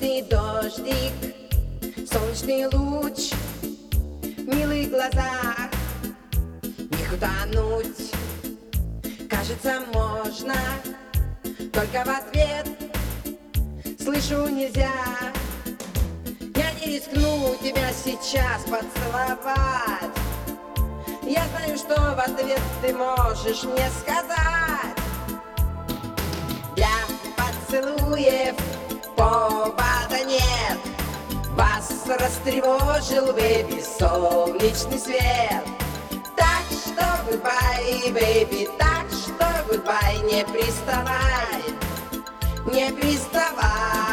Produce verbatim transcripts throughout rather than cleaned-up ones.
Солнечный дождик, солнечный луч в милых глазах, в них утонуть, кажется, можно, только в ответ слышу нельзя. Я не рискну тебя сейчас поцеловать, я знаю, что в ответ ты можешь мне сказать. Для поцелуев повода нет, вас растревожил, бэби, солнечный свет. Так что goodbye, бэби, так что goodbye, не приставай, не приставай.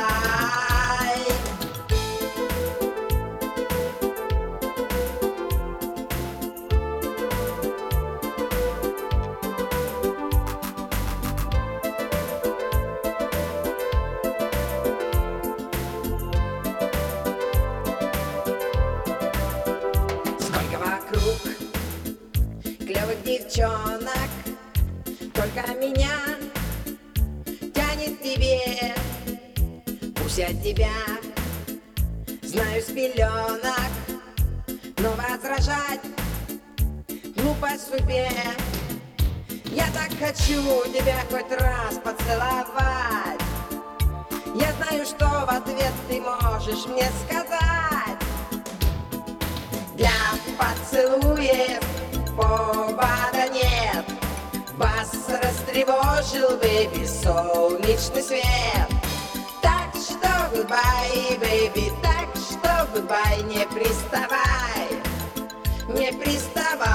Клевых девчонок, только меня тянет к тебе. Пусть от тебя знаю с пеленок, но возражать глупо судьбе. Я так хочу тебя хоть раз поцеловать, я знаю, что в ответ ты можешь мне сказать. Для поцелуев повода нет, вас растревожил, бэби, солнечный свет. Так что goodbye, бэби, так что goodbye, не приставай, не приставай.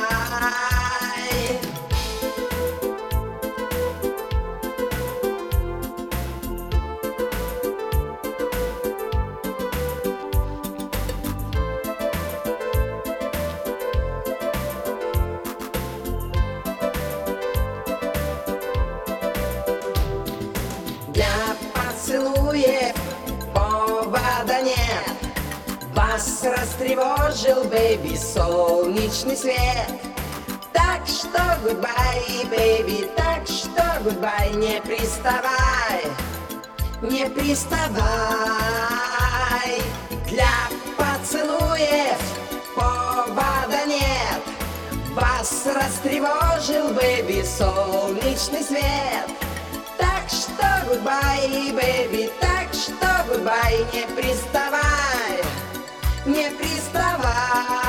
Для поцелуев повода нет, вас растревожил, бэби, солнечный свет. Так что goodbye, бэби, так что goodbye, не приставай, не приставай. Для поцелуев повода нет, вас растревожил, бэби, солнечный свет. Так что goodbye, бэби, так что goodbye, не приставай, не приставай.